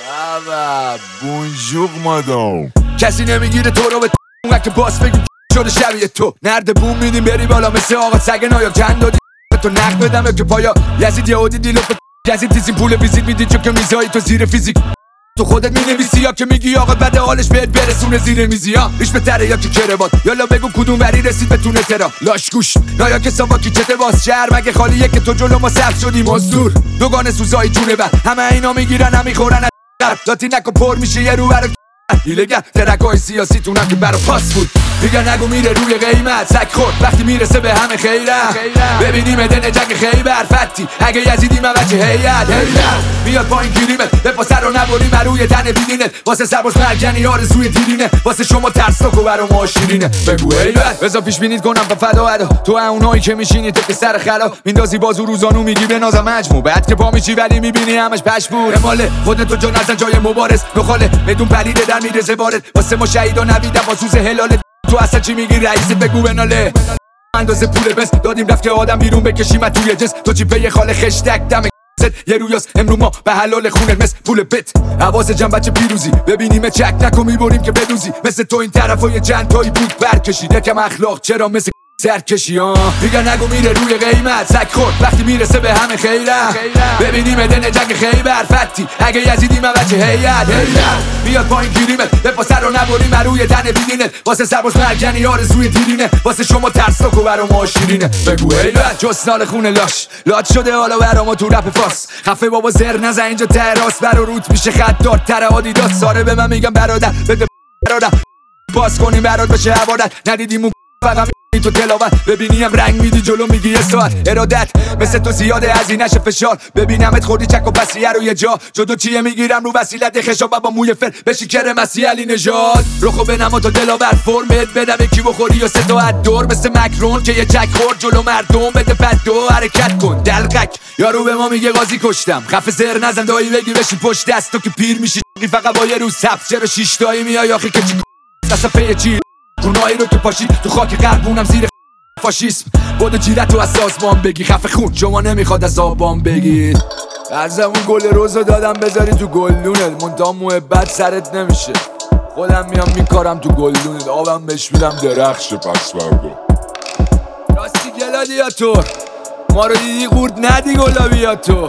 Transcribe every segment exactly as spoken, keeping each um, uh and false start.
بابا بونجور مادام. کسی نمیگیره تو رو به اون که باس بگی شده شبیه تو. نرد بوم میدیم بری بالا مثل آقا سگ نایاک. چند دادی تو نقد بدم که پایا یزید یهودی دیلو یزید دیزیم پول ویزیت میدی چون که میزایی تو زیر فیزیک. تو خودت مینویسی یا که میگی آقا بده حالش بهت برسونه زیر میزی ها. ریش بهتره یا که کربات یالا بگو کدوم وری رسید بتونه ترا لاش گوش نایا که ساواکی چته باز شهر مگه خالیه که تو جلو ما سبز شدی مزدور. دوگانه سوزایی جونه بر همه اینا میگیرن هم میخورن لاتی نکو پر میشه یه رو برو ایلگر ترکای سیاسی تونم که برا پاس بود. دیگه نگو میره روی قیمت سک خورد وقتی میرسه به همه خیره. ببینیم دن جنگ خیبر فتی اگه یزیدی من بچه هیت میاد پایین گیریمت به سر رو نبریم روی تن بیدینت. واسه سرباز مرگنی آرزوی دیرینه واسه شما ترسناک و برا ما شیرینه. بگو هیبت بذار پیش بینید کنم با فدا ادا تو اونایی که میشینی تک سر خلا میندازی بازو روزانو میگی به نازم مجموع بعد که پا میشی ولی میبینی همش پشپور. مال خودت جو نزن جای مبارز نخاله بدون پلیده در میرزه وارد واسه ما شهیدا نویدم واسوز هلال. تو اصلا چی میگی رئیست بگو بناله اندازه پول بس دادیم رفت که آدم بیرون بکشیم توی جس. تو چی پی خاله خشتک دم یه رویاست امرو ما به حلال خونت مثل پول بت. حواس جمع بچه پیروزی ببینیم چک نکن میبریم که بدوزی. مثل تو این طرفای چند تایی بود برکشید یکم اخلاق چرا مثل سرکشی ها. دیگه نگو میره روی قیمت سک خورد وقتی میرسه به همه خیره. ببینیم دن جنگ خیبر فتی اگه یزیدی من بچه هیت میاد پایین گیریمت به سر رو نبریم روی تن بیدینت. واسه سرباز مرگنی آرزوی دیرینه واسه شما ترسناک و برا ما شیرینه. بگو هیبت جسنال خونه لاش لات شده حالا برا ما تو رپ فاس. خفه بابا زر نزن اینجا تراس برا روت میشه خطار تر آدیداس. ساره به من میگم برادر بده برادر باز کنیم برات بشه عبادت. ندیدیم اون فقط تو تلاوت ببینیم رنگ میدی جلو میگی یه ساعت ارادت مثل تو زیاده از این نشه فشار. ببینمت خوردی چک و پسیه رو یه جا جدو چیه میگیرم رو وسیلت خشاب با موی فر بشی کر مسیح علی نژاد. رخو به نما تو دلاور فرمت بدم کی بخوری یا سه تا دور مثل مکرون که یه چک خورد جلو مردم بده بد دو حرکت کن دلقک. یارو به ما میگه قاضی کشتم خفه زر نزن دایی بگی بشی پشت دست تو که پیر میشی فقط با یه روز سبز چرا شش تایی میای آخه که چی اصلا پی چی اونایی رو که پاشی تو خاک قربونم زیر فاشیسم. بودو جیرت تو از سازمان بگی خفه خون شما نمیخواد از آبان بگید. ارزمون گل روزو دادم بذاری تو گلدونت منتها محبت سرت نمیشه. خودم میام میکارم تو گلدونت آبم بهش میدم درخشه پس فردا. راستی گلادیاتور ما رو دیدی قورد ندی گلابیاتو.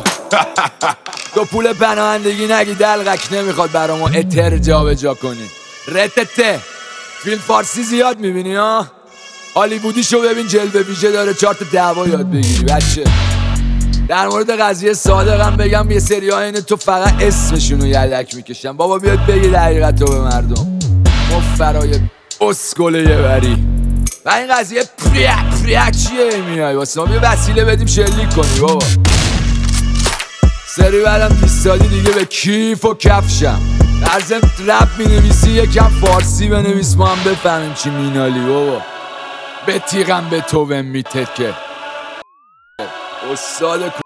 تو پول پناهندگی نگی دلقک نمیخواد برا ما اتر جا به جا کنی. رتته فیلم فارسی زیاد میبینی ها. هالیوودیشو ببین جلوه ویژه داره چهار تا دعوا یاد بگیری بچه. در مورد قضیه صادقم بگم یه سری ها اینه تو فقط اسمشونو یلک میکشن. بابا بیاد بگی حقیقتو به مردم مفرای اسکله یه بری و این قضیه پریک پریک چیه میای واسه ما یه وسیله بدیم شلیک کنی بابا. سری بعدم دیستادی دیگه به کیف و کفشم. ارزم رپ مینویسی یکم فارسی بنویس ما هم بفهمیم چی مینالی بابا. به تیغم به تو میتکه استاد